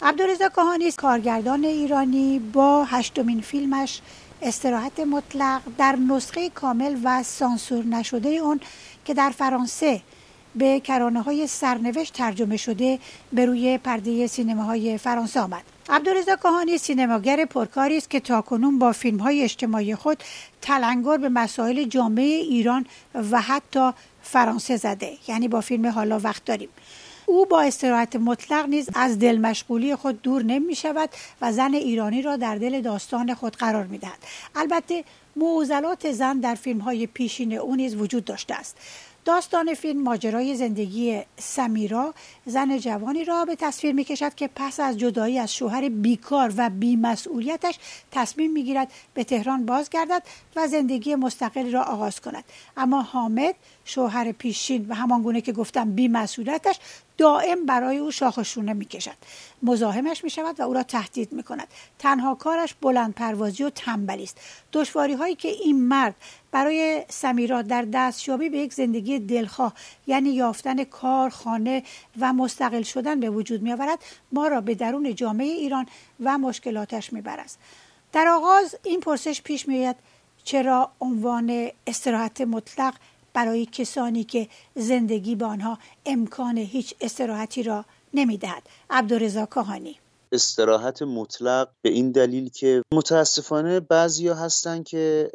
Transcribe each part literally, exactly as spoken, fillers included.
عبدالرضا کاهانی کارگردان ایرانی با هشتمین فیلمش استراحت مطلق در نسخه کامل و سانسور نشده اون که در فرانسه به کرانه‌های سرنوشت ترجمه شده به روی پرده سینماهای فرانسه آمد. عبدالرضا کاهانی سینماگر پرکاری است که تاکنون با فیلم‌های اجتماعی خود تلنگر به مسائل جامعه ایران و حتی فرانسه زده، یعنی با فیلم حالا وقت داریم. او با استراحت مطلق نیز از دل مشغولی خود دور نمی شود و زن ایرانی را در دل داستان خود قرار می دهد. البته معضلات زن در فیلم‌های پیشین او نیز وجود داشته است. داستان فیلم ماجرای زندگی سمیرا، زن جوانی را به تصویر می کشد که پس از جدایی از شوهر بیکار و بی‌مسئولیتش تصمیم می گیرد به تهران بازگردد و زندگی مستقل را آغاز کند. اما حامد، شوهر پیشین و همانگونه که گفتم بی‌مسئولیتش، دائم برای او شاخ و شونه می کشد. مزاحمش می شود و او را تهدید می کند. تنها کارش بلند پروازی و تنبلی است. دشواری هایی که این مرد برای سمیرا در دستیابی به یک زندگی دلخواه، یعنی یافتن کار، خانه و مستقل شدن به وجود می آورد، ما را به درون جامعه ایران و مشکلاتش می برد. در آغاز این پرسش پیش می آید: چرا عنوان استراحت مطلق برای کسانی که زندگی با آنها امکان هیچ استراحتی را نمی دهد؟ عبدالرضا کاهانی: استراحت مطلق به این دلیل که متاسفانه بعضیا هستن که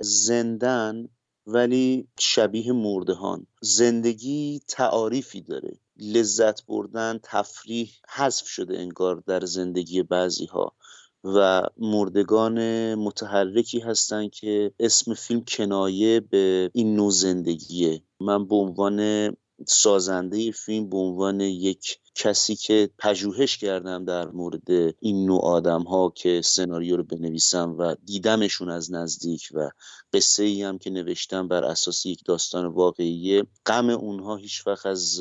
زندن ولی شبیه مردهان. زندگی تعاریفی داره، لذت بردن، تفریح حذف شده انگار در زندگی بعضیها و مردگان متحرکی هستن که اسم فیلم کنایه به این نوع زندگیه. من به عنوان سازنده فیلم، به عنوان یک کسی که پژوهش کردم در مورد این نوع آدم ها که سناریو رو بنویسم و دیدمشون از نزدیک و قصه ای هم که نوشتم بر اساس یک داستان واقعیه، غم اونها هیچ وقت از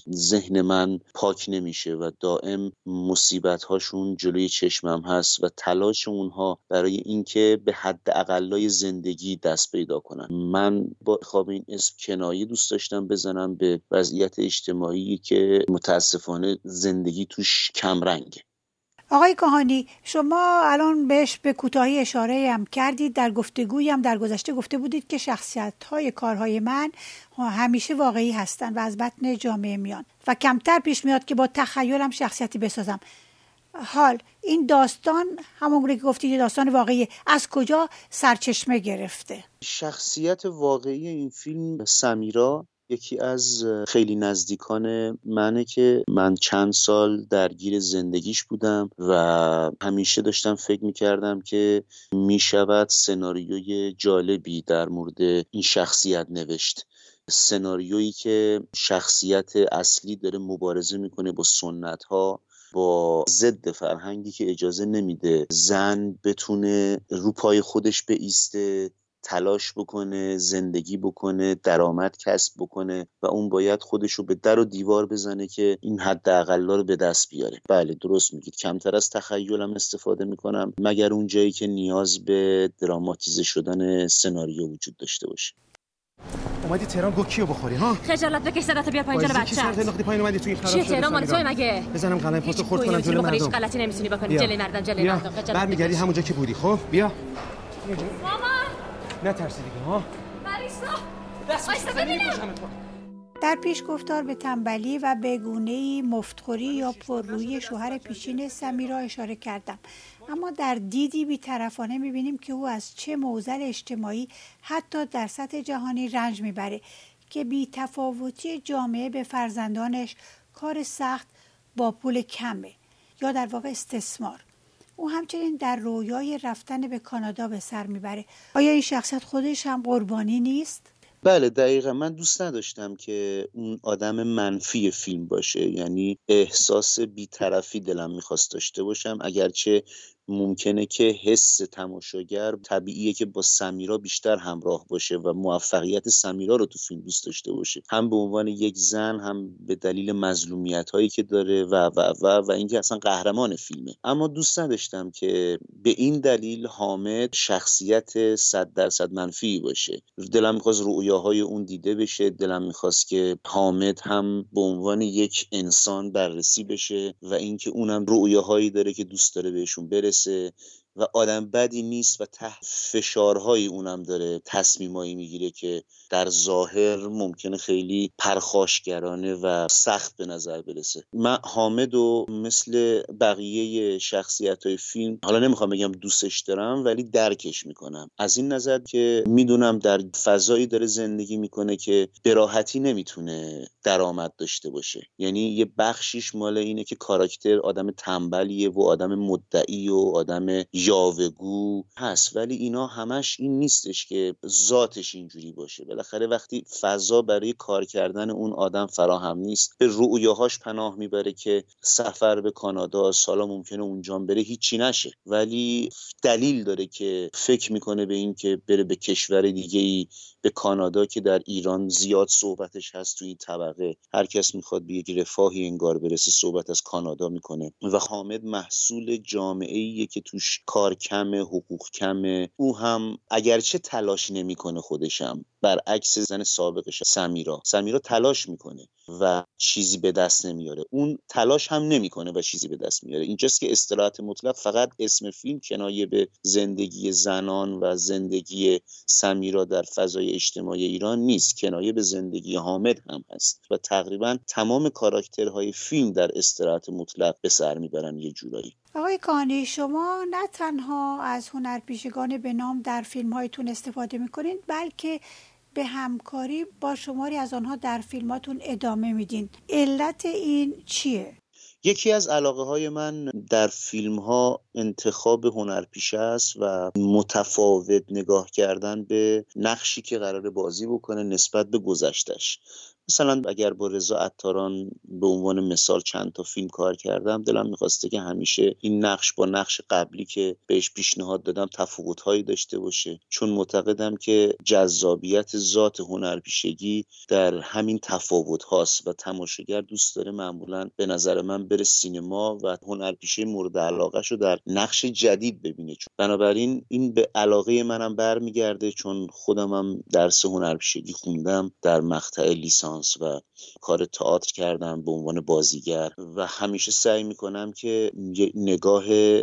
ذهن من پاک نمیشه و دائم مصیبت هاشون جلوی چشمم هست و تلاش اونها برای اینکه به حد اقلای زندگی دست پیدا کنن. من با خواب این اسم کنایه دوست داشتم بزنم به وضعیت اجتماعی که متاسفانه زندگی توش کمرنگه. آقای کاهانی، شما الان بهش به کوتاهی اشاره هم کردید، در گفتگویی هم در گذشته گفته بودید که شخصیت‌های کارهای من همیشه واقعی هستند و از بطن جامعه میان و کمتر پیش میاد که با تخیلم شخصیتی بسازم. حال این داستان همونگونه که گفتید داستان واقعی، از کجا سرچشمه گرفته؟ شخصیت واقعی این فیلم سمیرا یکی از خیلی نزدیکان منه که من چند سال درگیر زندگیش بودم و همیشه داشتم فکر میکردم که میشود سناریوی جالبی در مورد این شخصیت نوشت. سناریویی که شخصیت اصلی داره مبارزه میکنه با سنت ها، با ضد فرهنگی که اجازه نمیده زن بتونه رو پای خودش بایسته، تلاش بکنه، زندگی بکنه، درآمد کسب بکنه و اون باید خودشو به در و دیوار بزنه که این حد اقلا رو به دست بیاره. بله درست میگید، کمتر از تخیلم استفاده میکنم مگر اون جایی که نیاز به دراماتیزه شدن سناریو وجود داشته باشه. اومدی تهران گو کیو بخوری ها؟ خجالت بکش، صداتو بیار پایین جلو بچه‌ت. چه سر پایین اومدی تو این خراب شده؟ چه تهران مال توئه مگه؟ بزنم قلم پاتو خرد کنم جلوی مردم. هیچ غلطی نمیتونی بکنی جلوی مردم، جلوی مردم. خجالت برمیگردی همونجا که بودی. خب بیا. مامان نه ترسی دیگه ها. مریسا دست ببینم. در پیش گفتار به تنبلی و به گونه‌ای مفتخوری یا پررویی شوهر پیشین سمیرا اشاره کردم، اما در دیدی بی‌طرفانه می‌بینیم که او از چه معضل اجتماعی حتی در سطح جهانی رنج می‌بره که بی‌تفاوتی جامعه به فرزندانش کار سخت با پول کمه یا در واقع استثمار. او همچنین در رویای رفتن به کانادا به سر میبره. آیا این شخصیت خودش هم قربانی نیست؟ بله دقیقا، من دوست نداشتم که اون آدم منفی فیلم باشه، یعنی احساس بی‌طرفی دلم میخواست داشته باشم، اگرچه ممکنه که حس تماشاگر طبیعیه که با سمیرا بیشتر همراه باشه و موفقیت سمیرا رو تو فیلم دوست داشته باشه، هم به عنوان یک زن، هم به دلیل مظلومیت هایی که داره و و و و اینکه اصلا قهرمان فیلمه. اما دوست نداشتم که به این دلیل حامد شخصیت صد درصد منفی باشه. دلم می‌خواست رؤیاهای اون دیده بشه، دلم می‌خواست که حامد هم به عنوان یک انسان بررسی بشه و اینکه اونم رؤیاهایی داره که دوست داره بهشون برسه و آدم بدی نیست و تحت فشارهایی اونم داره تصمیمایی میگیره که در ظاهر ممکنه خیلی پرخاشگرانه و سخت به نظر برسه. من حامد و مثل بقیه شخصیت‌های فیلم، حالا نمیخوام بگم دوستش دارم، ولی درکش میکنم از این نظر که میدونم در فضایی داره زندگی میکنه که به راحتی نمیتونه درآمد داشته باشه. یعنی یه بخشیش مال اینه که کاراکتر آدم تنبلیه و آدم مدعی و آدم یاوه‌گو هست، ولی اینا همش این نیستش که ذاتش اینجوری باشه. بالاخره وقتی فضا برای کار کردن اون آدم فراهم نیست، به رؤیاهاش پناه میبره که سفر به کانادا، سالا ممکنه اونجا بره هیچی نشه، ولی دلیل داره که فکر میکنه به این که بره به کشور دیگه‌ای، به کانادا که در ایران زیاد صحبتش هست. توی این طبقه هر کس میخواد به یک رفاهی انگار برسه صحبت از کانادا میکنه و حامد محصول جامعه‌ایه که توش کار کمه، حقوق کمه. او هم اگرچه تلاش نمیکنه خودشم، برعکس زن سابقش سمیرا سمیرا تلاش میکنه و چیزی به دست نمیاره، اون تلاش هم نمیکنه و چیزی به دست میاره. اینجاست که استراحت مطلق فقط اسم فیلم کنایه به زندگی زنان و زندگی سمیرا در فضای اجتماعی ایران نیست، کنایه به زندگی حامد هم هست و تقریبا تمام کاراکترهای فیلم در استراحت مطلق به سر میبرن یه جورایی. آقای کانی، شما نه تنها از هنرپیشگان به نام در فیلم‌هایتون استفاده می‌کنید، بلکه به همکاری با شماری از آنها در فیلماتون ادامه میدین. علت این چیه؟ یکی از علاقه های من در فیلم ها انتخاب هنرپیشه است و متفاوت نگاه کردن به نقشی که قراره بازی بکنه نسبت به گذشتش. مثلا اگر با رضا عطاران به عنوان مثال چند تا فیلم کار کردم، دلم میخواسته که همیشه این نقش با نقش قبلی که بهش پیشنهاد دادم تفاوت‌هایی داشته باشه، چون معتقدم که جذابیت ذات هنرپیشگی در همین تفاوت هاست و تماشاگر دوست داره معمولا به نظر من بره سینما و هنرپیشه مورد علاقه‌شو در نقش جدید ببینه. چون بنابراین این به علاقه منم برمیگرده، چون خودم هم درس هنرپیشگی خوندم در مقطع لیسانس و کار تئاتر کردم به عنوان بازیگر و همیشه سعی میکنم که یه نگاه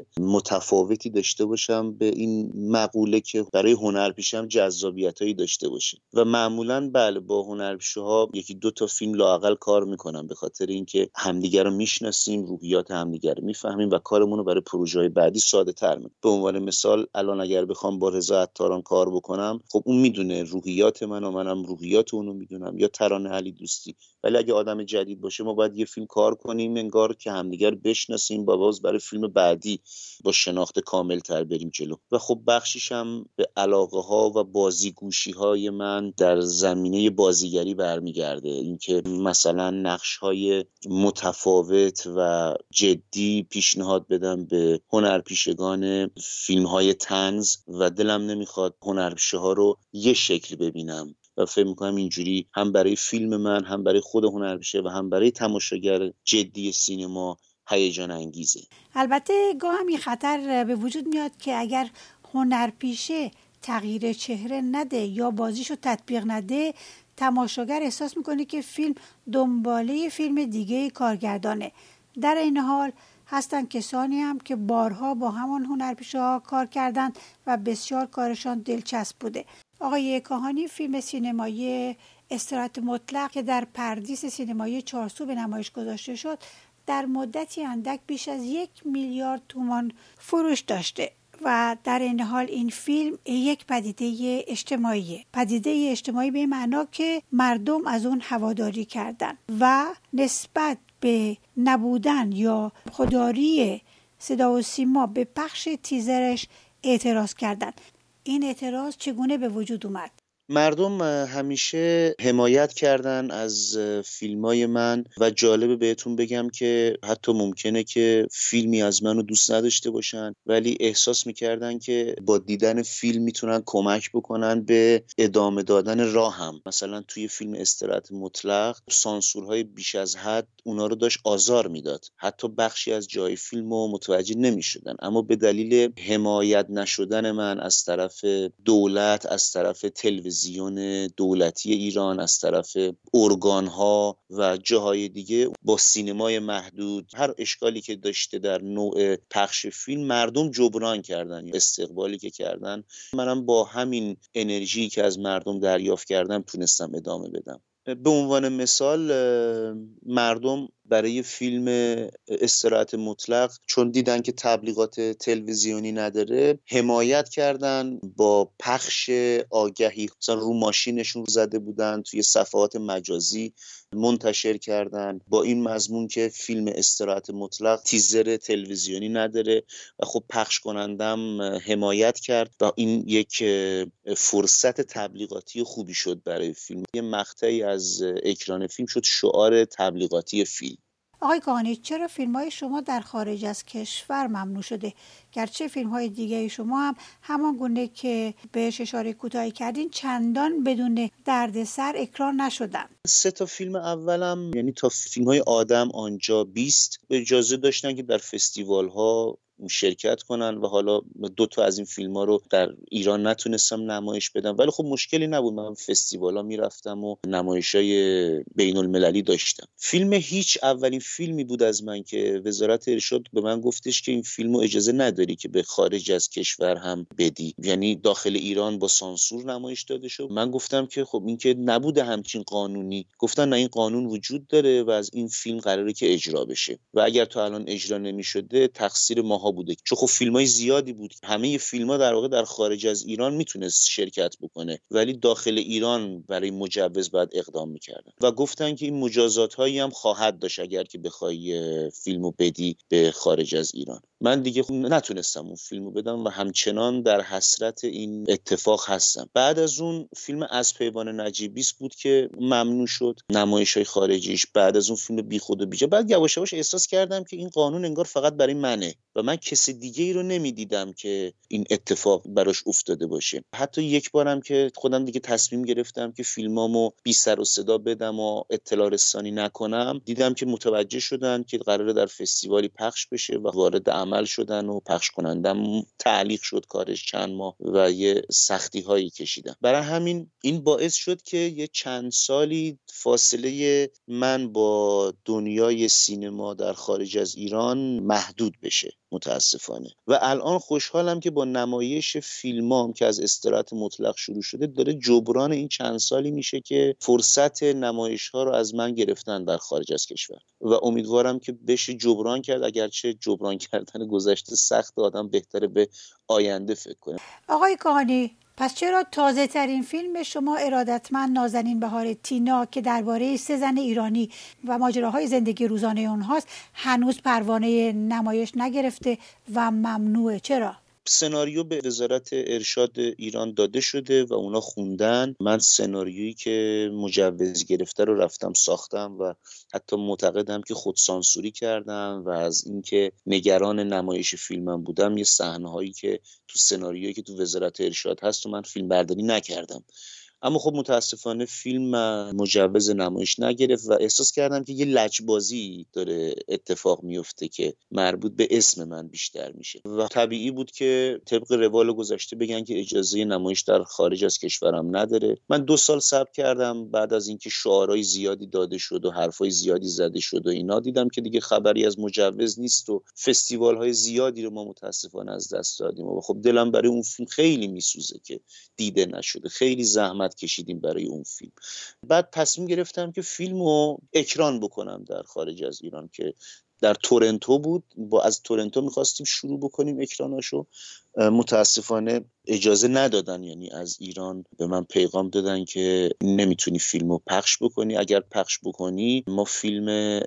متفاوتی داشته باشم به این مقوله که برای هنرپیشم جذابیتایی داشته باشه و معمولا بله با هنرپیشه‌ها یکی دو تا فیلم لااقل کار میکنم، به خاطر اینکه همدیگر رو میشناسیم، روحیات همدیگر رو میفهمیم و کارمون رو برای پروژه‌های بعدی ساده تر میکنیم. به عنوان مثال الان اگر بخوام با رضا عطاران کار بکنم، خب اون میدونه روحیات من و منم روحیات اونو میدونم، یا ترانه علی دوستی. ولی اگه آدم جدید باشه ما باید یه فیلم کار کنیم انگار که همدیگر بشناسیم، با باز برای فیلم بعدی با شناخت کامل تر بریم جلو. و خب بخشیش هم به علاقه ها و بازیگوشی های من در زمینه بازیگری برمیگرده، اینکه مثلا نقش های متفاوت و جدی پیشنهاد بدم به هنرپیشگان فیلم های طنز و دلم نمیخواد هنرپیشه ها رو یه شکل ببینم و فکر میکنم اینجوری هم برای فیلم من، هم برای خود هنرپیشه و هم برای تماشاگر جدی سینما هیجان انگیزه. البته گاهی این خطر به وجود میاد که اگر هنرپیشه تغییر چهره نده یا بازیشو تطبیق نده، تماشاگر احساس میکنه که فیلم دنباله فیلم دیگه کارگردانه. در این حال هستن کسانی هم که بارها با همان هنرپیشه ها کار کردن و بسیار کارشان دلچسب بوده. آقای کاهانی، فیلم سینمایی استراحت مطلق که در پردیس سینمایی چارسو به نمایش گذاشته شد در مدتی اندک بیش از یک میلیارد تومان فروش داشته و در این حال این فیلم یک پدیده اجتماعیه. پدیده اجتماعی به معنا که مردم از اون هواداری کردن و نسبت به نبودن یا خودداری صدا و سیما به پخش تیزرش اعتراض کردن. این اعتراض چگونه به وجود اومد؟ مردم همیشه حمایت کردن از فیلمای من و جالبه بهتون بگم که حتی ممکنه که فیلمی از منو دوست نداشته باشن ولی احساس میکردن که با دیدن فیلم میتونن کمک بکنن به ادامه دادن راهم. مثلا توی فیلم استراحت مطلق سانسورهای بیش از حد اونا رو داشت آزار میداد، حتی بخشی از جای فیلمو متوجه نمیشدن، اما به دلیل حمایت نشدن من از طرف دولت، از طرف تلویزیون تلویزیون دولتی ایران، از طرف ارگان‌ها و جاهای دیگه، با سینمای محدود، هر اشکالی که داشته در نوع پخش فیلم، مردم جبران کردن استقبالی که کردن. منم با همین انرژی که از مردم دریافت کردم تونستم ادامه بدم. به عنوان مثال مردم برای فیلم استراحت مطلق چون دیدن که تبلیغات تلویزیونی نداره حمایت کردن، با پخش آگهی مثلا رو ماشینشون زده بودن، توی صفحات مجازی منتشر کردن با این مضمون که فیلم استراحت مطلق تیزر تلویزیونی نداره و خب پخش کنندم حمایت کرد و این یک فرصت تبلیغاتی خوبی شد برای فیلم. یه مقطعی از اکران فیلم شد شعار تبلیغاتی فیلم. آقای کاهانی، چرا فیلم‌های شما در خارج از کشور ممنوع شده؟ گرچه فیلم‌های دیگه شما هم همان گونه که بهش اشاره کوتاهی کردین چندان بدون دردسر اکران نشدن. سه تا فیلم اولم، یعنی تا فیلم‌های آدم آنجا بیست، اجازه داشتن که در فستیوال‌ها شرکت کنن و حالا دو تا از این فیلم ها رو در ایران نتونستم نمایش بدم، ولی خب مشکلی نبود، من فستیوالا میرفتم و نمایشای بین المللی داشتم. فیلم هیچ اولین فیلمی بود از من که وزارت ارشاد به من گفتش که این فیلمو اجازه نداری که به خارج از کشور هم بدی، یعنی داخل ایران با سانسور نمایش داده شد. من گفتم که خب این که نبوده همچین قانونی. گفتن نه، این قانون وجود داره و از این فیلم قراره که اجرا بشه و اگر تا الان اجرا نمی‌شده تقصیر ما بوده، چون خب فیلمای زیادی بود. همه فیلم‌ها در واقع در خارج از ایران میتونست شرکت بکنه ولی داخل ایران برای مجوز باید اقدام میکردن و گفتن که این مجازات‌هایی هم خواهد داشت اگر که بخوای فیلمو بدی به خارج از ایران. من دیگه خب نتونستم اون فیلمو بدم و همچنان در حسرت این اتفاق هستم. بعد از اون فیلم از پیوان نجیبیست بود که ممنوع شد نمایش‌های خارجیش. بعد از اون فیلم بیخود و بیجا. بعد یواش یواش احساس کردم که این قانون انگار فقط برای منه و من کسی دیگه ای رو نمیدیدم که این اتفاق براش افتاده باشه. حتی یک بارم که خودم دیگه تصمیم گرفتم که فیلمامو بی سر و صدا بدم و اطلاع رسانی نکنم، دیدم که متوجه شدن که قراره در فستیوالی پخش بشه و وارد عمل شدن و پخش کنندم تعلیق شد کارش چند ماه و یه سختی هایی کشیدم. برای همین این باعث شد که یه چند سالی فاصله من با دنیای سینما در خارج از ایران محدود بشه متاسفانه. و الان خوشحالم که با نمایش فیلمام که از استراحت مطلق شروع شده داره جبران این چند سالی میشه که فرصت نمایش ها رو از من گرفتن در خارج از کشور و امیدوارم که بشه جبران کرد، اگرچه جبران کردن گذشته سخت، آدم بهتره به آینده فکر کنه. آقای کاهانی، پس چرا تازه ترین فیلم شما ارادتمند نازنین بهار تینا که درباره سه زن ایرانی و ماجراهای زندگی روزانه اونهاست هنوز پروانه نمایش نگرفته و ممنوعه؟ چرا؟ سناریو به وزارت ارشاد ایران داده شده و اونا خوندن. من سناریویی که مجوز گرفته رو رفتم ساختم و حتی معتقدم که خود سانسوری کردم و از اینکه نگران نمایش فیلمم بودم، یه صحنه‌هایی که تو سناریویی که تو وزارت ارشاد هست و من فیلم برداری نکردم. اما خب متاسفانه فیلم مجوز نمایش نگرفت و احساس کردم که یه لجبازی داره اتفاق میفته که مربوط به اسم من بیشتر میشه و طبیعی بود که طبق روال گذشته بگن که اجازه نمایش در خارج از کشورم نداره. من دو سال صبر کردم، بعد از اینکه شعارهای زیادی داده شد و حرفای زیادی زده شد و اینا، دیدم که دیگه خبری از مجوز نیست و فستیوال‌های زیادی رو ما متاسفانه از دست دادیم و خب دلم برای اون فیلم خیلی میسوزه که دیده نشده. خیلی زحمت کشیدیم برای اون فیلم. بعد تصمیم گرفتم که فیلمو اکران بکنم در خارج از ایران که در تورنتو بود. با از تورنتو میخواستیم شروع بکنیم اکراناشو. متاسفانه اجازه ندادن، یعنی از ایران به من پیغام دادن که نمیتونی فیلمو پخش بکنی، اگر پخش بکنی ما فیلم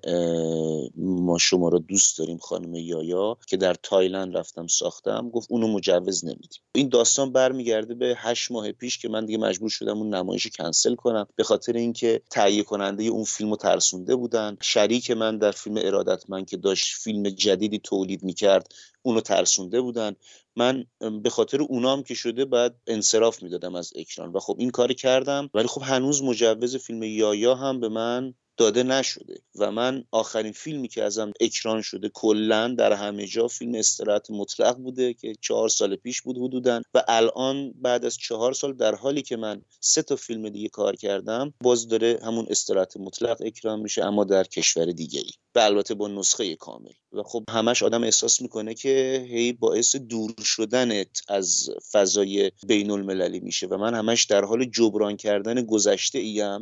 ما شما رو دوست داریم خانم یایا که در تایلند رفتم ساختم، گفت اونو مجوز نمیدیم. این داستان برمیگرده به هشت ماه پیش که من دیگه مجبور شدم اون نمایش کنسل کنم به خاطر اینکه تهیه کننده اون فیلمو ترسونده بودن. شریک من در فیلم ارادتمند که داشت فیلم جدیدی تولید میکرد اونو ترسونده بودن. من به خاطر اونام که شده بعد انصراف میدادم از اکران و خب این کاری کردم، ولی خب هنوز مجوز فیلم یایا هم به من داده نشده و من آخرین فیلمی که ازم اکران شده کلن در همه جا فیلم استراحت مطلق بوده که چهار سال پیش بود حدوداً و الان بعد از چهار سال در حالی که من سه تا فیلم دیگه کار کردم باز داره همون استراحت مطلق اکران میشه اما در کشور دیگری و البته با نسخه کامل و خب همش آدم احساس میکنه که هی باعث دور شدنت از فضای بین المللی میشه و من همش در حال جبران کردن گذشته ایم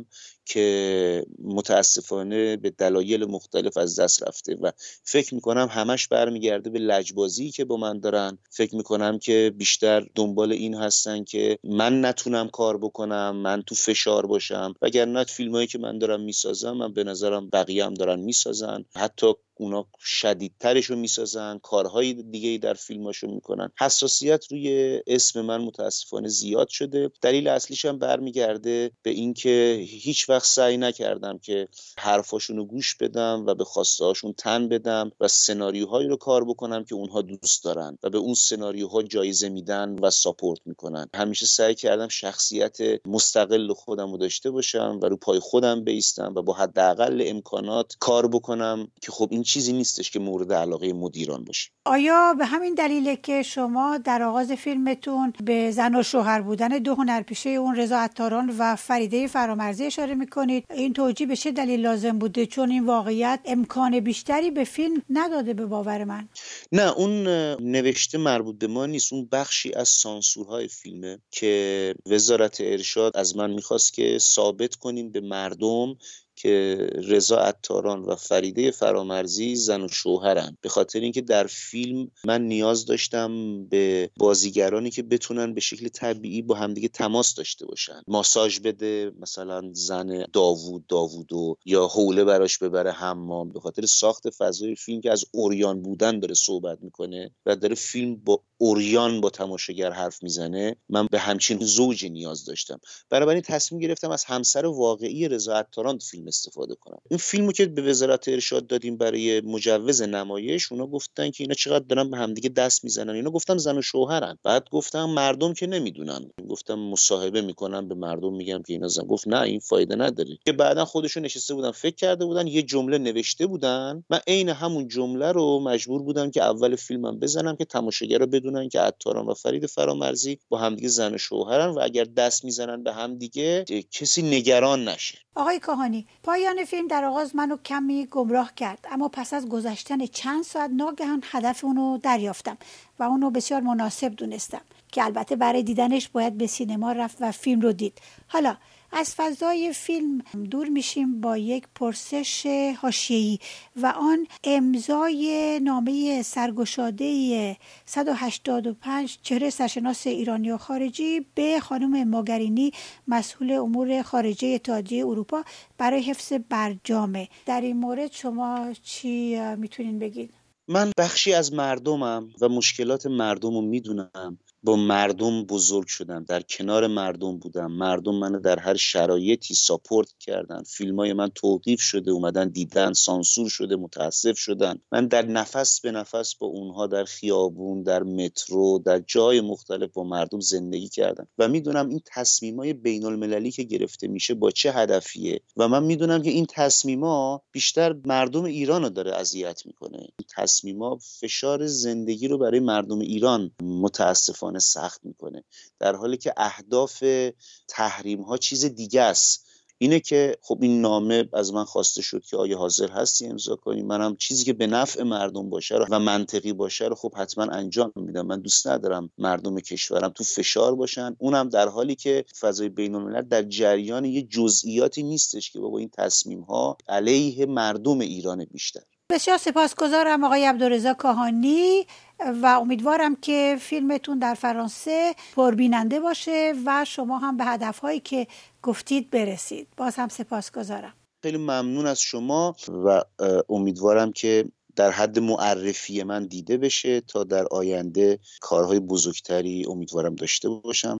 که متاسفانه به دلایل مختلف از دست رفته و فکر میکنم همش برمیگرده به لجبازی که با من دارن. فکر میکنم که بیشتر دنبال این هستن که من نتونم کار بکنم، من تو فشار باشم، وگرنه فیلمایی که من دارم میسازم من به نظرم بقیه هم دارن میسازن، حتی اونا شدیدترشو میسازن، کارهای دیگه در فیلماشو میکنن. حساسیت روی اسم من متاسفانه زیاد شده. دلیل اصلیش هم برمیگرده به این که هیچ وقت سعی نکردم که حرفاشونو گوش بدم و به خواسته هاشون تن بدم و سناریوهایی رو کار بکنم که اونها دوست دارن و به اون سناریوها جایزه میدن و ساپورت میکنن. همیشه سعی کردم شخصیت مستقل خودم رو داشته باشم و رو پای خودم بایستم و با حداقل امکانات کار بکنم که خب این چیزی نیستش که مورد علاقه مدیران باشه. آیا به همین دلیله که شما در آغاز فیلمتون به زن و شوهر بودن دو هنرپیشه اون رضا عطاران و فریده فرامرزی اشاره میکنید؟ این توجیه به چه دلیل لازم بوده؟ چون این واقعیت امکان بیشتری به فیلم نداده به باور من. نه، اون نوشته مربوط به ما نیست، اون بخشی از سانسورهای فیلمه که وزارت ارشاد از من میخواست که ثابت کنیم به مردم که رضا عطاران و فریده فرامرزی زن و شوهرن، به خاطر اینکه در فیلم من نیاز داشتم به بازیگرانی که بتونن به شکل طبیعی با همدیگه تماس داشته باشن، ماساژ بده مثلا زن داوود داوودو یا حوله براش ببره حمام، به خاطر ساخت فضای فیلم که از عریان بودن داره صحبت میکنه و داره فیلم با عریان با تماشاگر حرف میزنه. من به همچین زوجی نیاز داشتم، بنابراین تصمیم گرفتم از همسر واقعی رضا عطاران فیلم استفاده کنم. این فیلمو که به وزارت ارشاد دادیم برای مجوز نمایش، اونا گفتن که اینا چقدر دارن به همدیگه دست میزنن. اینا گفتم زن و شوهرن. بعد گفتم مردم که نمیدونن، گفتم مصاحبه میکنم به مردم میگم که اینا زن. گفت نه این فایده نداره. که بعدا خودشون نشسته بودن فکر کرده بودن یه جمله نوشته بودن، من عین همون جمله رو مجبور بودم که اول فیلمم بزنم که تماشاگرها بدونن که عطاران و فرید فرامرزی با همدیگه زن و شوهرن و اگر دست میزنن به همدیگه کسی نگران نشه. آقای کاهانی، پایان فیلم در آغاز منو کمی گمراه کرد، اما پس از گذشتن چند ساعت ناگهان هدف اونو دریافتم و اونو بسیار مناسب دونستم که البته برای دیدنش باید به سینما رفت و فیلم رو دید. حالا از فضای فیلم دور میشیم با یک پرسش حاشیه‌ای و آن امضای نامه سرگشاده صد و هشتاد و پنج چهره سرشناس ایرانی و خارجی به خانم ماگرینی مسئول امور خارجه اتحادیه اروپا برای حفظ برجامه. در این مورد شما چی میتونین بگید؟ من بخشی از مردمم و مشکلات مردم رو میدونم، با مردم بزرگ شدم، در کنار مردم بودم، مردم منو در هر شرایطی ساپورت کردن، فیلمای من توقیف شده اومدن دیدن، سانسور شده متاسف شدن، من در نفس به نفس با اونها در خیابون، در مترو، در جای مختلف با مردم زندگی کردم و میدونم این تصمیمای بین المللی که گرفته میشه با چه هدفیه و من میدونم که این تصمیما بیشتر مردم ایران رو داره اذیت میکنه. این تصمیما فشار زندگی رو برای مردم ایران متاسفانه سخت میکنه، در حالی که اهداف تحریم ها چیز دیگه است. اینه که خب این نامه از من خواسته شد که آیا حاضر هستی امضا کنی؟ منم چیزی که به نفع مردم باشه و منطقی باشه رو خب حتما انجام میدم. من دوست ندارم مردم کشورم تو فشار باشن، اونم در حالی که فضای بین الملل در جریان یه جزئیاتی نیستش که بابا این تصمیم ها علیه مردم ایران بیشتر. بسیار سپاسگزارم آقای عبدالرضا کاهانی و امیدوارم که فیلمتون در فرانسه پربیننده باشه و شما هم به هدفهایی که گفتید برسید. باز هم سپاسگزارم. خیلی ممنون از شما و امیدوارم که در حد معرفی من دیده بشه تا در آینده کارهای بزرگتری امیدوارم داشته باشم.